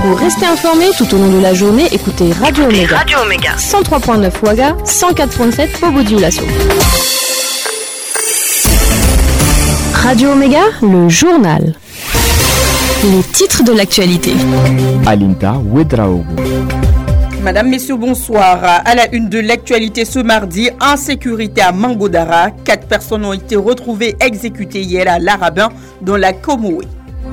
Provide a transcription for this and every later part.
Pour rester informé tout au long de la journée, écoutez Radio Omega. 103.9 Ouaga, 104.7 Bobo-Dioulasso. Radio Omega, le journal. Les titres de l'actualité. Alinta Ouedraogo. Madame, messieurs, bonsoir. À la une de l'actualité ce mardi, insécurité à Mangodara. 4 personnes ont été retrouvées exécutées hier à Larabin, dans la Comoé.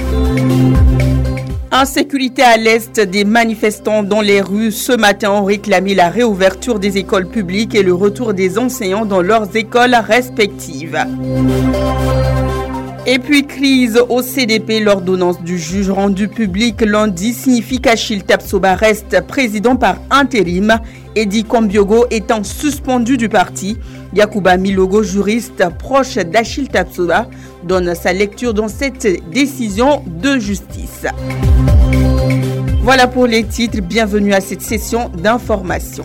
Insécurité à l'est, des manifestants dans les rues ce matin ont réclamé la réouverture des écoles publiques et le retour des enseignants dans leurs écoles respectives. Et puis crise au CDP, l'ordonnance du juge rendue publique lundi signifie qu'Achille Tapsoba reste président par intérim. Edi Kambiogo étant suspendu du parti. Yacouba Milogo, juriste proche d'Achille Tapsoba, donne sa lecture dans cette décision de justice. Voilà pour les titres, bienvenue à cette session d'information.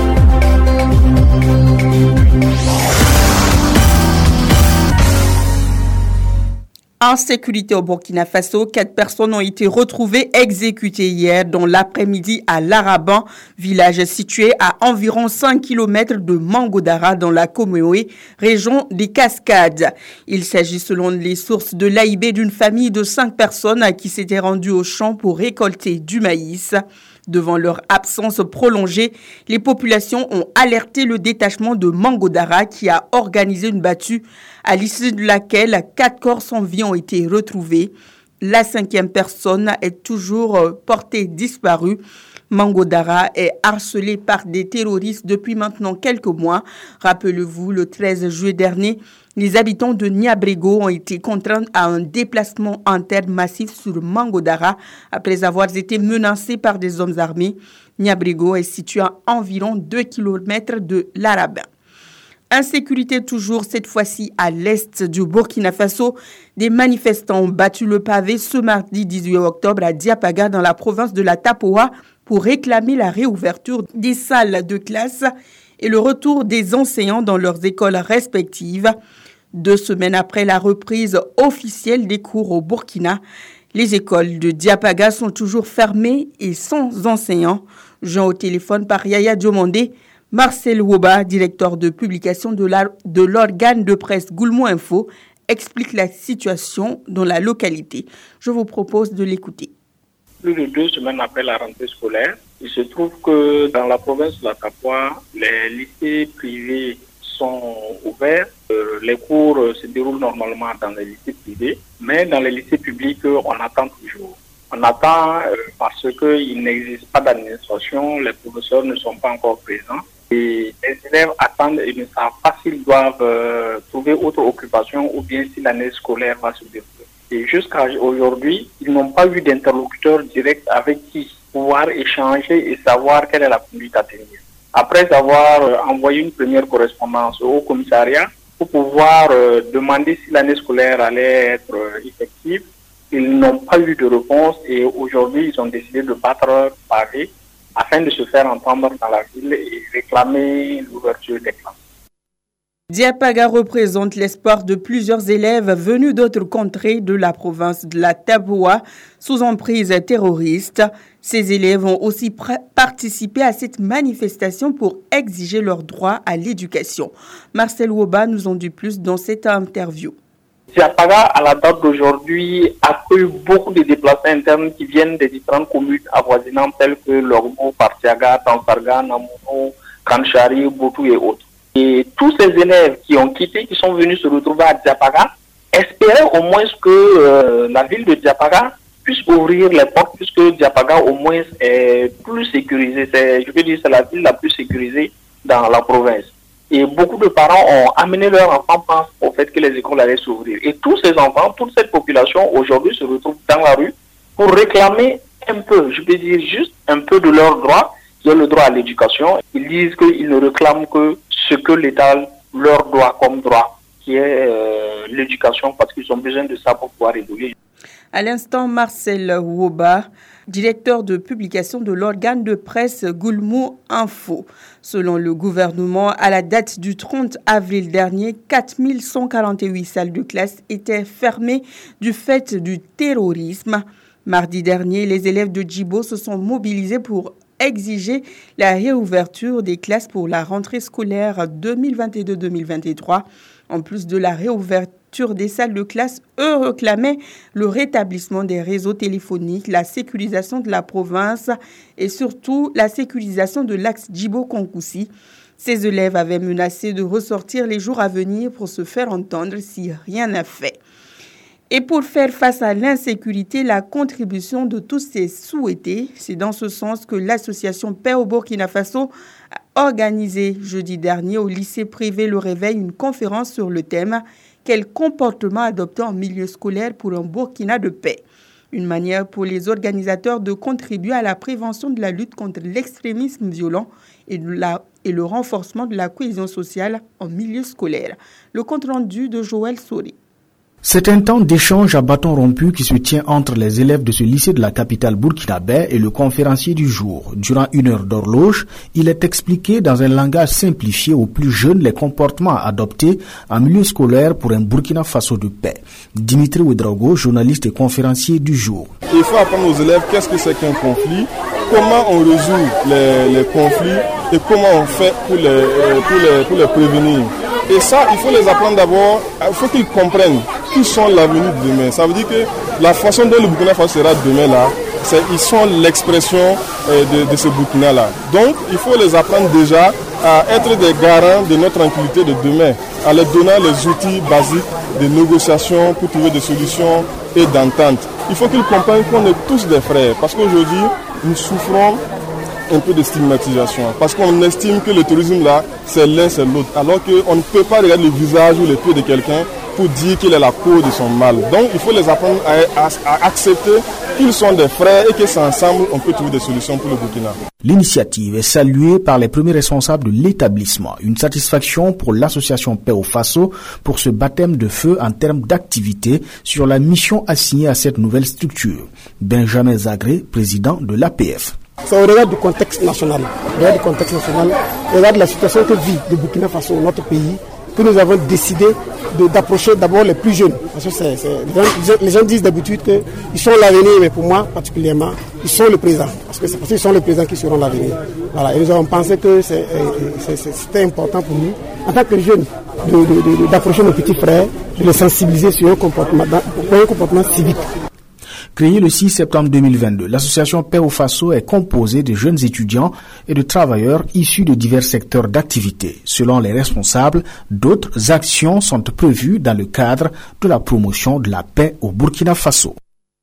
Insécurité au Burkina Faso, 4 personnes ont été retrouvées exécutées hier dans l'après-midi à Laraban, village situé à environ 5 km de Mangodara dans la Comoé, région des Cascades. Il s'agit selon les sources de l'AIB d'une famille de 5 personnes qui s'étaient rendues au champ pour récolter du maïs. Devant leur absence prolongée, les populations ont alerté le détachement de Mangodara qui a organisé une battue à l'issue de laquelle 4 corps sans vie ont été retrouvés. La 5e personne est toujours portée disparue. Mangodara est harcelé par des terroristes depuis maintenant quelques mois. Rappelez-vous, le 13 juillet dernier, les habitants de Niabrego ont été contraints à un déplacement interne massif sur Mangodara après avoir été menacés par des hommes armés. Niabrego est situé à environ 2 km de Larabin. Insécurité toujours, cette fois-ci à l'est du Burkina Faso. Des manifestants ont battu le pavé ce mardi 18 octobre à Diapaga dans la province de la Tapoa pour réclamer la réouverture des salles de classe et le retour des enseignants dans leurs écoles respectives. 2 semaines après la reprise officielle des cours au Burkina, les écoles de Diapaga sont toujours fermées et sans enseignants. Jean au téléphone par Yaya Diomandé. Marcel Woba, directeur de publication de l'organe de presse Goulmou Info, explique la situation dans la localité. Je vous propose de l'écouter. Plus de 2 semaines après la rentrée scolaire, il se trouve que dans la province de la Tapoa, les lycées privés sont ouverts. Les cours se déroulent normalement dans les lycées privés, mais dans les lycées publics, on attend toujours. On attend parce qu'il n'existe pas d'administration, les professeurs ne sont pas encore présents. Et les élèves attendent et ne savent pas s'ils doivent trouver autre occupation ou bien si l'année scolaire va se dérouler. Et jusqu'à aujourd'hui, ils n'ont pas eu d'interlocuteur direct avec qui pouvoir échanger et savoir quelle est la conduite à tenir. Après avoir envoyé une première correspondance au commissariat pour pouvoir demander si l'année scolaire allait être effective, ils n'ont pas eu de réponse et aujourd'hui, ils ont décidé de battre pavé afin de se faire entendre dans la ville et réclamer l'ouverture des classes. Diapaga représente l'espoir de plusieurs élèves venus d'autres contrées de la province de la Tapoa sous emprise terroriste. Ces élèves ont aussi participé à cette manifestation pour exiger leur droit à l'éducation. Marcel Woba nous en dit plus dans cette interview. Diapaga, à la date d'aujourd'hui, accueille beaucoup de déplacés internes qui viennent des différentes communes avoisinantes telles que Lorgo, Partiaga, Tansarga, Namono, Kanchari, Boutou et autres. Et tous ces élèves qui ont quitté, qui sont venus se retrouver à Diapaga, espéraient au moins que la ville de Diapaga puisse ouvrir les portes, puisque Diapaga au moins est plus sécurisée. C'est la ville la plus sécurisée dans la province. Et beaucoup de parents ont amené leurs enfants pensant au fait que les écoles allaient s'ouvrir. Et tous ces enfants, toute cette population aujourd'hui se retrouve dans la rue pour réclamer un peu, juste un peu de leurs droits, qui ont le droit à l'éducation. Ils disent qu'ils ne réclament que ce que l'État leur doit comme droit, qui est l'éducation, parce qu'ils ont besoin de ça pour pouvoir évoluer. À l'instant, Marcel Woba, directeur de publication de l'organe de presse Goulmou Info. Selon le gouvernement, à la date du 30 avril dernier, 4148 salles de classe étaient fermées du fait du terrorisme. Mardi dernier, les élèves de Djibo se sont mobilisés pour exiger la réouverture des classes pour la rentrée scolaire 2022-2023. En plus de la réouverture des salles de classe, eux réclamaient le rétablissement des réseaux téléphoniques, la sécurisation de la province et surtout la sécurisation de l'axe Djibo-Konkoussi. Ces élèves avaient menacé de ressortir les jours à venir pour se faire entendre si rien n'a fait. Et pour faire face à l'insécurité, la contribution de tous est souhaitée. C'est dans ce sens que l'association Paix au Burkina Faso a organisé jeudi dernier au lycée privé Le Réveil une conférence sur le thème « Quel comportement adopter en milieu scolaire pour un Burkina de paix ?» Une manière pour les organisateurs de contribuer à la prévention de la lutte contre l'extrémisme violent et le renforcement de la cohésion sociale en milieu scolaire. Le compte-rendu de Joël Sori. C'est un temps d'échange à bâton rompu qui se tient entre les élèves de ce lycée de la capitale burkinabé et le conférencier du jour. Durant 1 heure d'horloge, il est expliqué dans un langage simplifié aux plus jeunes les comportements à adopter en milieu scolaire pour un Burkina Faso de paix. Dimitri Ouedraogo, journaliste et conférencier du jour. Il faut apprendre aux élèves qu'est-ce que c'est qu'un conflit, comment on résout les conflits et comment on fait pour les prévenir. Et ça, il faut les apprendre d'abord, il faut qu'ils comprennent qui sont l'avenir de demain. Ça veut dire que la façon dont le Burkina Faso sera demain là, ils sont l'expression de ce Burkina là. Donc, il faut les apprendre déjà à être des garants de notre tranquillité de demain, en leur donnant les outils basiques de négociation pour trouver des solutions et d'entente. Il faut qu'ils comprennent qu'on est tous des frères, parce qu'aujourd'hui, nous souffrons un peu de stigmatisation, parce qu'on estime que le terrorisme là, c'est l'un, c'est l'autre, alors qu'on ne peut pas regarder le visage ou les pieds de quelqu'un pour dire qu'il est la cause de son mal. Donc il faut les apprendre à accepter qu'ils sont des frères et que c'est ensemble on peut trouver des solutions pour le Burkina. L'initiative est saluée par les premiers responsables de l'établissement. Une satisfaction pour l'association Paix au Faso pour ce baptême de feu en termes d'activité sur la mission assignée à cette nouvelle structure. Benjamin Zagré, président de l'APF. C'est au regard du contexte national, au regard de la situation que vit le Burkina Faso, notre pays, que nous avons décidé d'approcher d'abord les plus jeunes. Parce que les gens disent d'habitude qu'ils sont l'avenir, mais pour moi particulièrement, ils sont le présent. Parce qu'ils sont les présents qui seront l'avenir. Voilà. Et nous avons pensé que c'était important pour nous, en tant que jeunes, d'approcher nos petits frères, de les sensibiliser sur un comportement civique. Créée le 6 septembre 2022, l'association Paix au Faso est composée de jeunes étudiants et de travailleurs issus de divers secteurs d'activité. Selon les responsables, d'autres actions sont prévues dans le cadre de la promotion de la paix au Burkina Faso.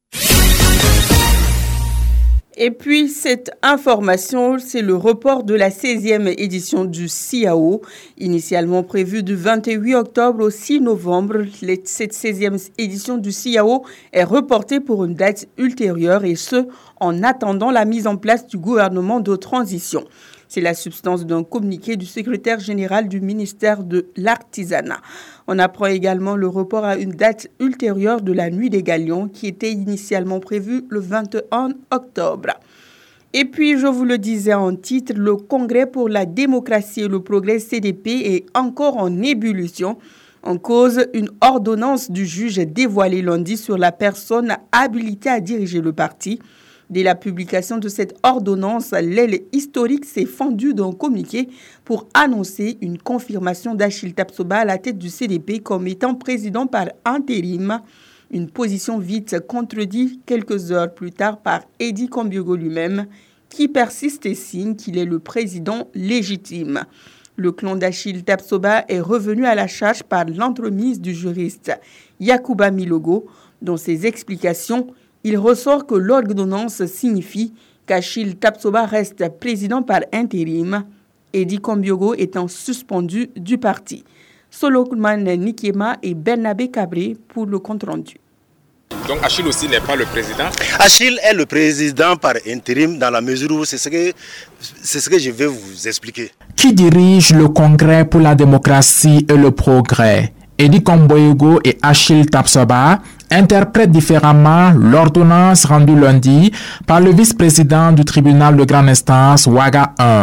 Et puis, cette information, c'est le report de la 16e édition du CIAO, initialement prévue du 28 octobre au 6 novembre. Cette 16e édition du CIAO est reportée pour une date ultérieure et ce, en attendant la mise en place du gouvernement de transition. C'est la substance d'un communiqué du secrétaire général du ministère de l'Artisanat. On apprend également le report à une date ultérieure de la Nuit des Galions qui était initialement prévue le 21 octobre. Et puis, je vous le disais en titre, le Congrès pour la démocratie et le progrès CDP est encore en ébullition. En cause, une ordonnance du juge dévoilée lundi sur la personne habilitée à diriger le parti. Dès la publication de cette ordonnance, l'aile historique s'est fendue d'un communiqué pour annoncer une confirmation d'Achille Tapsoba à la tête du CDP comme étant président par intérim. Une position vite contredite quelques heures plus tard par Eddy Kombiogo lui-même, qui persiste et signe qu'il est le président légitime. Le clan d'Achille Tapsoba est revenu à la charge par l'entremise du juriste Yacouba Milogo. Dans ses explications, il ressort que l'ordonnance signifie qu'Achille Tapsoba reste président par intérim, Eddy Kombiogo étant suspendu du parti. Solomon Nikema et Bernabé Cabré pour le compte-rendu. Donc Achille aussi n'est pas le président? Achille est le président par intérim dans la mesure où c'est ce que je vais vous expliquer. Qui dirige le Congrès pour la démocratie et le progrès? Eddy Kombiogo et Achille Tapsoba interprètent différemment l'ordonnance rendue lundi par le vice-président du tribunal de grande instance Ouaga 1.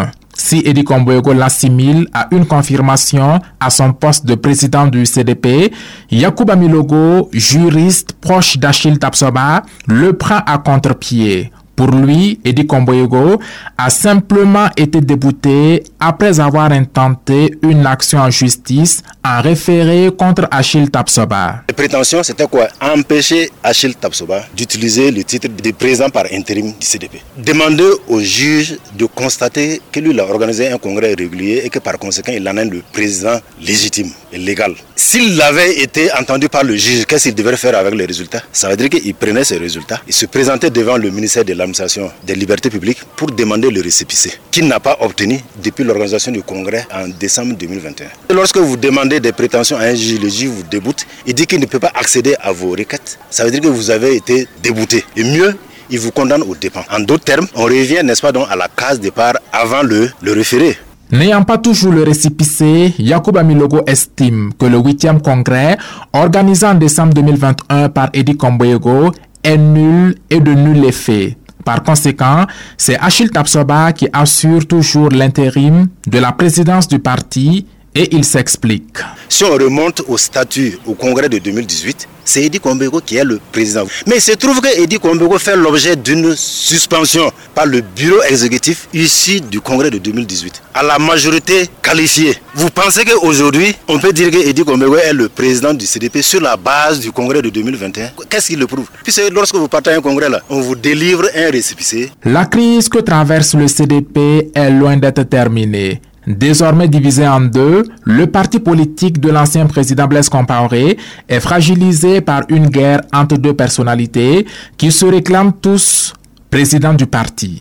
Si Edi Komboego l'assimile à une confirmation à son poste de président du CDP, Yacouba Milogo, juriste proche d'Achille Tapsoba, le prend à contre-pied. Pour lui, Edi Komboego a simplement été débouté après avoir intenté une action en justice en référé contre Achille Tapsoba. Les prétentions, c'était quoi? Empêcher Achille Tapsoba d'utiliser le titre de président par intérim du CDP. Demander au juge de constater que lui, il a organisé un congrès régulier et que par conséquent, il en est le président légitime et légal. S'il avait été entendu par le juge, qu'est-ce qu'il devrait faire avec les résultats? Ça veut dire qu'il prenait ces résultats, il se présentait devant le ministère de l'administration des libertés publiques pour demander le récépissé, qu'il n'a pas obtenu depuis l'organisation du congrès en décembre 2021. Et lorsque vous demandez des prétentions à un juge, le juge vous déboute, il dit qu'il ne peut pas accéder à vos requêtes. Ça veut dire que vous avez été débouté. Et mieux, il vous condamne au dépens. En d'autres termes, on revient, n'est-ce pas, donc, à la case départ avant le référé. N'ayant pas toujours le récépissé, Yacouba Milogo estime que le 8e congrès, organisé en décembre 2021 par Edi Komboego, est nul et de nul effet. Par conséquent, c'est Achille Tapsoba qui assure toujours l'intérim de la présidence du parti et il s'explique. Si on remonte au statut au congrès de 2018, c'est Edi Komboego qui est le président. Mais il se trouve que Edi Komboego fait l'objet d'une suspension par le bureau exécutif issu du congrès de 2018, à la majorité qualifiée. Vous pensez qu'aujourd'hui, on peut dire que Edi Komboego est le président du CDP sur la base du congrès de 2021? Qu'est-ce qui le prouve? Puisque lorsque vous partez à un congrès, là, on vous délivre un récépissé. La crise que traverse le CDP est loin d'être terminée. Désormais divisé en deux, le parti politique de l'ancien président Blaise Compaoré est fragilisé par une guerre entre deux personnalités qui se réclament tous présidents du parti.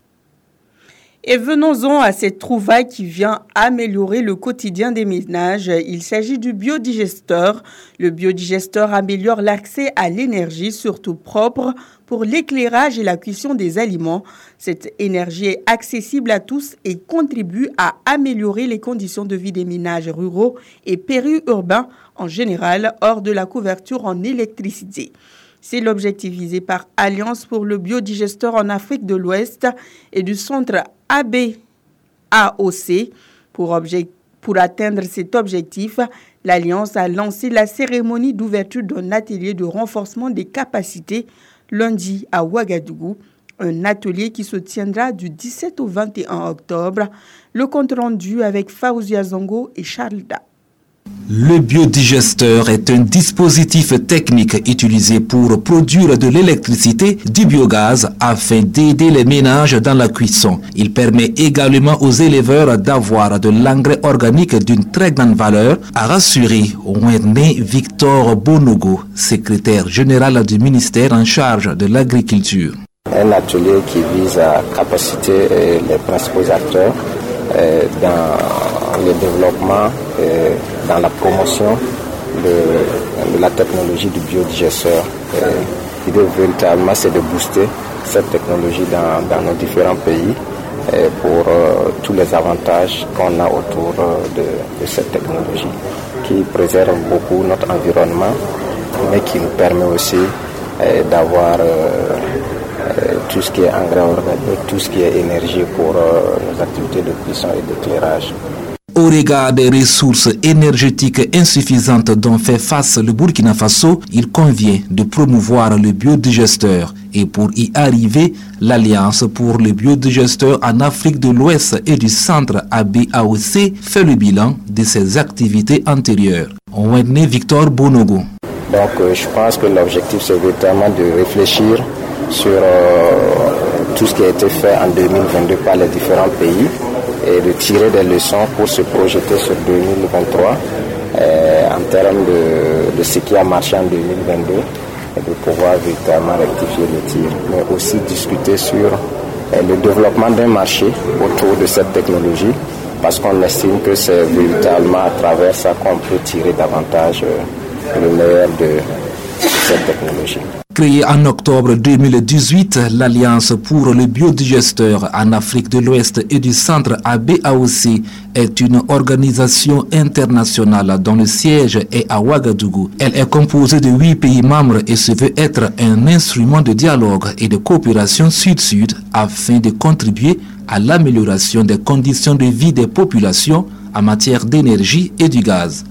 Et venons-en à cette trouvaille qui vient améliorer le quotidien des ménages. Il s'agit du biodigesteur. Le biodigesteur améliore l'accès à l'énergie, surtout propre, pour l'éclairage et la cuisson des aliments. Cette énergie est accessible à tous et contribue à améliorer les conditions de vie des ménages ruraux et périurbains en général, hors de la couverture en électricité. C'est l'objectif visé par Alliance pour le biodigesteur en Afrique de l'Ouest et du centre ABAOC. Pour atteindre cet objectif, l'Alliance a lancé la cérémonie d'ouverture d'un atelier de renforcement des capacités lundi à Ouagadougou, un atelier qui se tiendra du 17 au 21 octobre. Le compte rendu avec Faouzia Zongo et Charles Da. Le biodigesteur est un dispositif technique utilisé pour produire de l'électricité, du biogaz, afin d'aider les ménages dans la cuisson. Il permet également aux éleveurs d'avoir de l'engrais organique d'une très grande valeur, a rassuré Werne Victor Bonogo, secrétaire général du ministère en charge de l'agriculture. Un atelier qui vise à capaciter les principaux acteurs dans le développement, dans la promotion de la technologie du biodigesteur. L'idée véritablement, c'est de booster cette technologie dans nos différents pays pour tous les avantages qu'on a autour de cette technologie qui préserve beaucoup notre environnement, mais qui nous permet aussi d'avoir tout ce qui est engrais organique, tout ce qui est énergie pour nos activités de cuisson et d'éclairage. Au regard des ressources énergétiques insuffisantes dont fait face le Burkina Faso, il convient de promouvoir le biodigesteur. Et pour y arriver, l'Alliance pour le biodigesteur en Afrique de l'Ouest et du centre ABAOC fait le bilan de ses activités antérieures. Wenne Victor Bonogo. Donc je pense que l'objectif c'est véritablement de réfléchir sur tout ce qui a été fait en 2022 par les différents pays et de tirer des leçons pour se projeter sur 2023 en termes de ce qui a marché en 2022 et de pouvoir véritablement rectifier le tir, mais aussi discuter sur le développement d'un marché autour de cette technologie parce qu'on estime que c'est véritablement à travers ça qu'on peut tirer davantage le meilleur de cette technologie. Créée en octobre 2018, l'Alliance pour le biodigesteur en Afrique de l'Ouest et du Centre ABAOC est une organisation internationale dont le siège est à Ouagadougou. Elle est composée de 8 pays membres et se veut être un instrument de dialogue et de coopération sud-sud afin de contribuer à l'amélioration des conditions de vie des populations en matière d'énergie et du gaz.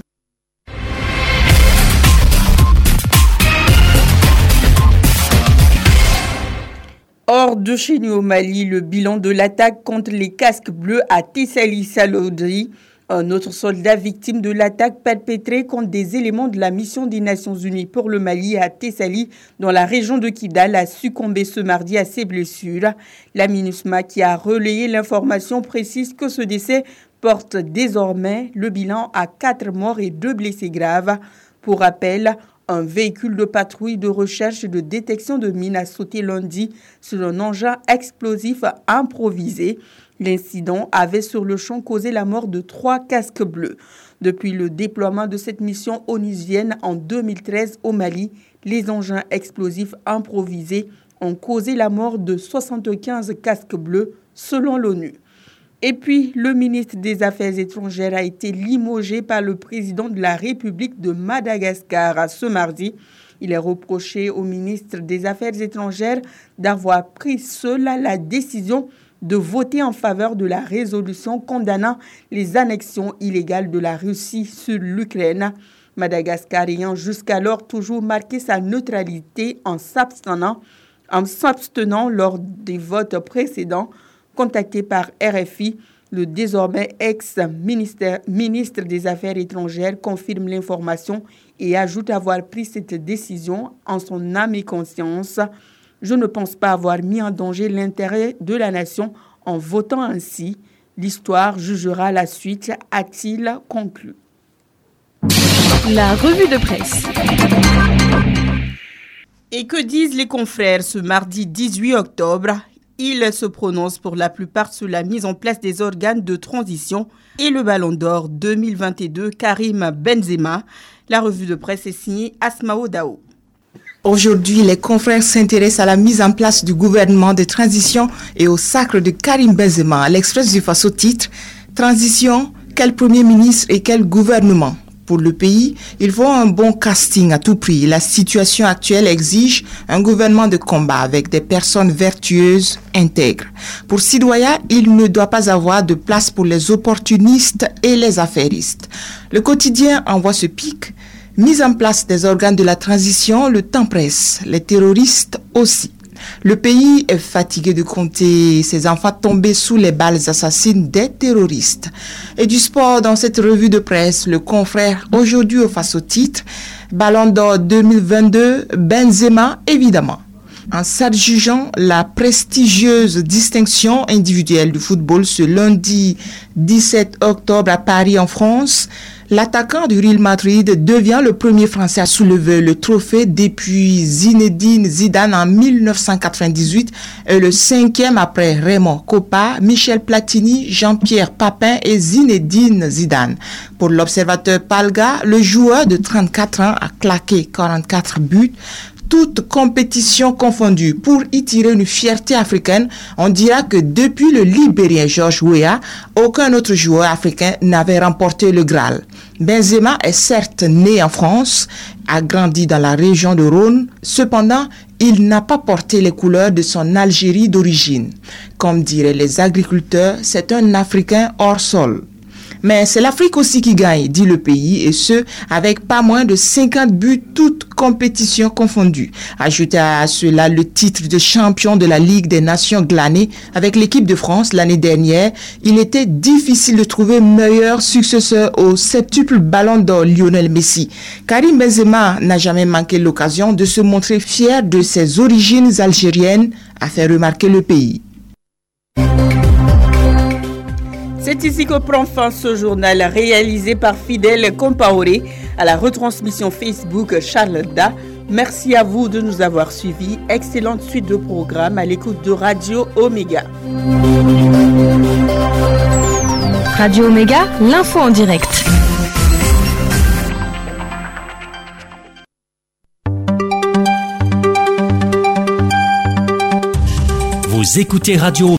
Hors de chez nous au Mali, le bilan de l'attaque contre les casques bleus à Tessali Salodri, un autre soldat victime de l'attaque perpétrée contre des éléments de la mission des Nations Unies pour le Mali à Tessali, dans la région de Kidal, a succombé ce mardi à ses blessures. La MINUSMA, qui a relayé l'information, précise que ce décès porte désormais le bilan à 4 morts et 2 blessés graves. Pour rappel, un véhicule de patrouille de recherche et de détection de mines a sauté lundi sur un engin explosif improvisé. L'incident avait sur le champ causé la mort de 3 casques bleus. Depuis le déploiement de cette mission onusienne en 2013 au Mali, les engins explosifs improvisés ont causé la mort de 75 casques bleus selon l'ONU. Et puis, le ministre des Affaires étrangères a été limogé par le président de la République de Madagascar ce mardi. Il est reproché au ministre des Affaires étrangères d'avoir pris seul la décision de voter en faveur de la résolution condamnant les annexions illégales de la Russie sur l'Ukraine. Madagascar ayant jusqu'alors toujours marqué sa neutralité en s'abstenant lors des votes précédents. Contacté par RFI, le désormais ex-ministre des Affaires étrangères confirme l'information et ajoute avoir pris cette décision en son âme et conscience. Je ne pense pas avoir mis en danger l'intérêt de la nation en votant ainsi. L'histoire jugera la suite, a-t-il conclu. La revue de presse. Et que disent les confrères ce mardi 18 octobre ? Ils se prononcent pour la plupart sur la mise en place des organes de transition et le Ballon d'Or 2022 Karim Benzema. La revue de presse est signée Asmao Dao. Aujourd'hui, les confrères s'intéressent à la mise en place du gouvernement de transition et au sacre de Karim Benzema. L'Express du Faso titre « Transition, quel Premier ministre et quel gouvernement ?» Pour le pays, il faut un bon casting à tout prix. La situation actuelle exige un gouvernement de combat avec des personnes vertueuses, intègres. Pour Sidoya, il ne doit pas avoir de place pour les opportunistes et les affairistes. Le quotidien envoie ce pic. Mise en place des organes de la transition, le temps presse. Les terroristes aussi. Le pays est fatigué de compter ses enfants tombés sous les balles assassines des terroristes. Et du sport dans cette revue de presse, le confrère aujourd'hui au face au titre, Ballon d'Or 2022, Benzema évidemment. En s'adjugeant la prestigieuse distinction individuelle du football ce lundi 17 octobre à Paris en France, l'attaquant du Real Madrid devient le premier Français à soulever le trophée depuis Zinedine Zidane en 1998 et le 5e après Raymond Kopa, Michel Platini, Jean-Pierre Papin et Zinedine Zidane. Pour l'observateur Palga, le joueur de 34 ans a claqué 44 buts, toutes compétitions confondues. Pour y tirer une fierté africaine, on dira que depuis le Libérien George Weah, aucun autre joueur africain n'avait remporté le Graal. Benzema est certes né en France, a grandi dans la région de Rhône, cependant, il n'a pas porté les couleurs de son Algérie d'origine. Comme diraient les agriculteurs, c'est un Africain hors sol. Mais c'est l'Afrique aussi qui gagne, dit le pays, et ce, avec pas moins de 50 buts, toutes compétitions confondues. Ajoutez à cela le titre de champion de la Ligue des Nations glané avec l'équipe de France l'année dernière. Il était difficile de trouver meilleur successeur au septuple Ballon d'Or Lionel Messi. Karim Benzema n'a jamais manqué l'occasion de se montrer fier de ses origines algériennes, a fait remarquer le pays. C'est ici que prend fin ce journal réalisé par Fidèle Compaoré à la retransmission Facebook Charles Da. Merci à vous de nous avoir suivis. Excellente suite de programmes à l'écoute de Radio Omega. Radio Omega, l'info en direct. Vous écoutez Radio